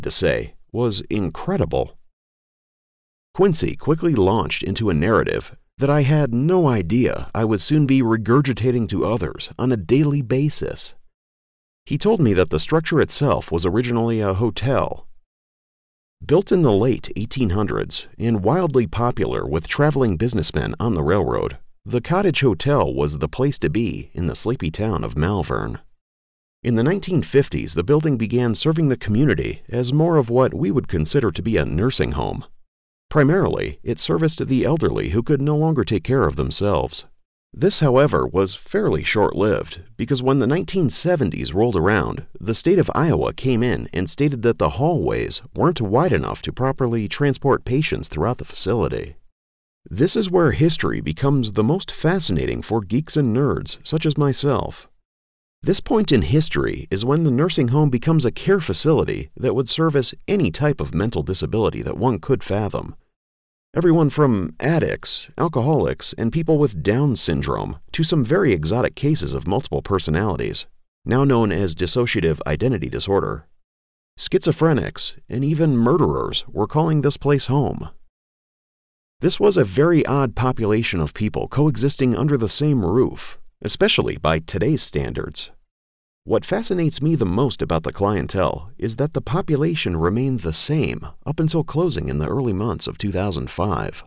to say was incredible. Quincy quickly launched into a narrative that I had no idea I would soon be regurgitating to others on a daily basis. He told me that the structure itself was originally a hotel. Built in the late 1800s and wildly popular with traveling businessmen on the railroad, the Cottage Hotel was the place to be in the sleepy town of Malvern. In the 1950s, the building began serving the community as more of what we would consider to be a nursing home. Primarily, it serviced the elderly who could no longer take care of themselves. This, however, was fairly short-lived because when the 1970s rolled around, the state of Iowa came in and stated that the hallways weren't wide enough to properly transport patients throughout the facility. This is where history becomes the most fascinating for geeks and nerds such as myself. This point in history is when the nursing home becomes a care facility that would service any type of mental disability that one could fathom. Everyone from addicts, alcoholics, and people with Down syndrome to some very exotic cases of multiple personalities, now known as dissociative identity disorder. Schizophrenics and even murderers were calling this place home. This was a very odd population of people coexisting under the same roof, especially by today's standards. What fascinates me the most about the clientele is that the population remained the same up until closing in the early months of 2005.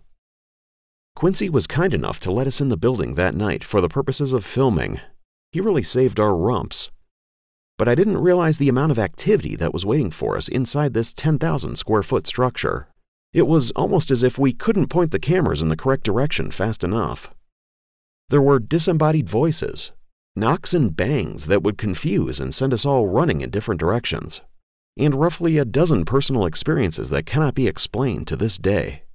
Quincy was kind enough to let us in the building that night for the purposes of filming. He really saved our rumps. But I didn't realize the amount of activity that was waiting for us inside this 10,000 square foot structure. It was almost as if we couldn't point the cameras in the correct direction fast enough. There were disembodied voices, knocks and bangs that would confuse and send us all running in different directions, and roughly a dozen personal experiences that cannot be explained to this day.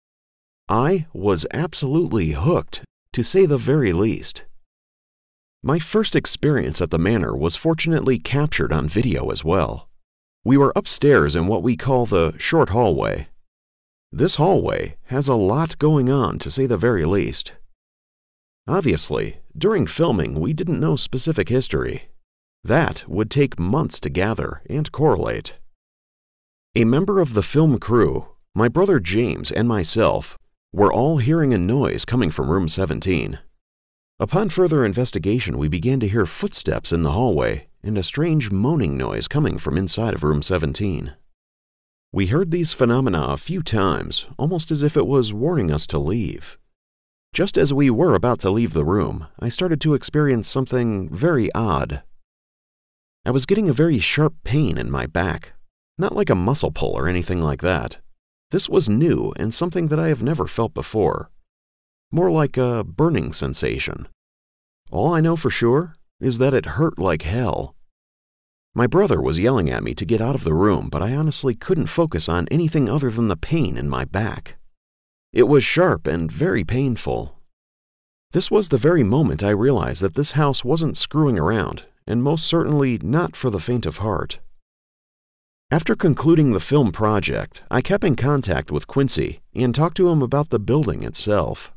I was absolutely hooked, to say the very least. My first experience at the manor was fortunately captured on video as well. We were upstairs in what we call the short hallway. This hallway has a lot going on, to say the very least. Obviously, during filming, we didn't know specific history. That would take months to gather and correlate. A member of the film crew, my brother James and myself, were all hearing a noise coming from room 17. Upon further investigation, we began to hear footsteps in the hallway and a strange moaning noise coming from inside of room 17. We heard these phenomena a few times, almost as if it was warning us to leave. Just as we were about to leave the room, I started to experience something very odd. I was getting a very sharp pain in my back, not like a muscle pull or anything like that. This was new and something that I have never felt before. More like a burning sensation. All I know for sure is that it hurt like hell. My brother was yelling at me to get out of the room, but I honestly couldn't focus on anything other than the pain in my back. It was sharp and very painful. This was the very moment I realized that this house wasn't screwing around, and most certainly not for the faint of heart. After concluding the film project, I kept in contact with Quincy and talked to him about the building itself.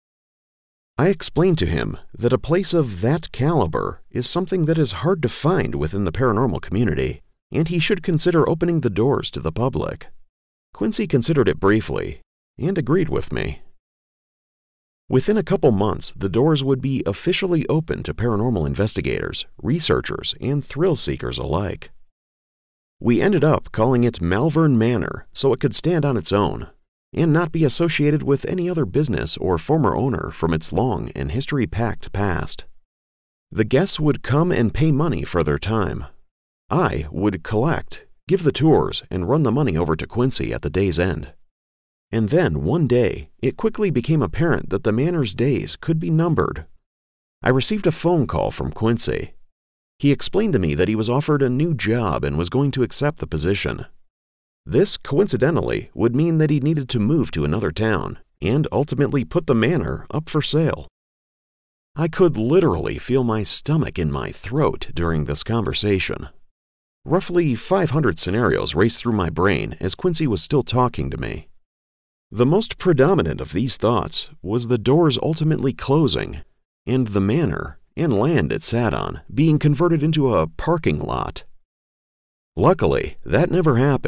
I explained to him that a place of that caliber is something that is hard to find within the paranormal community, and he should consider opening the doors to the public. Quincy considered it briefly and agreed with me. Within a couple months, the doors would be officially open to paranormal investigators, researchers, and thrill seekers alike. We ended up calling it Malvern Manor so it could stand on its own and not be associated with any other business or former owner from its long and history-packed past. The guests would come and pay money for their time. I would collect, give the tours, and run the money over to Quincy at the day's end. And then, one day, it quickly became apparent that the manor's days could be numbered. I received a phone call from Quincy. He explained to me that he was offered a new job and was going to accept the position. This, coincidentally, would mean that he needed to move to another town and ultimately put the manor up for sale. I could literally feel my stomach in my throat during this conversation. Roughly 500 scenarios raced through my brain as Quincy was still talking to me. The most predominant of these thoughts was the doors ultimately closing and the manor and land it sat on being converted into a parking lot. Luckily, that never happened.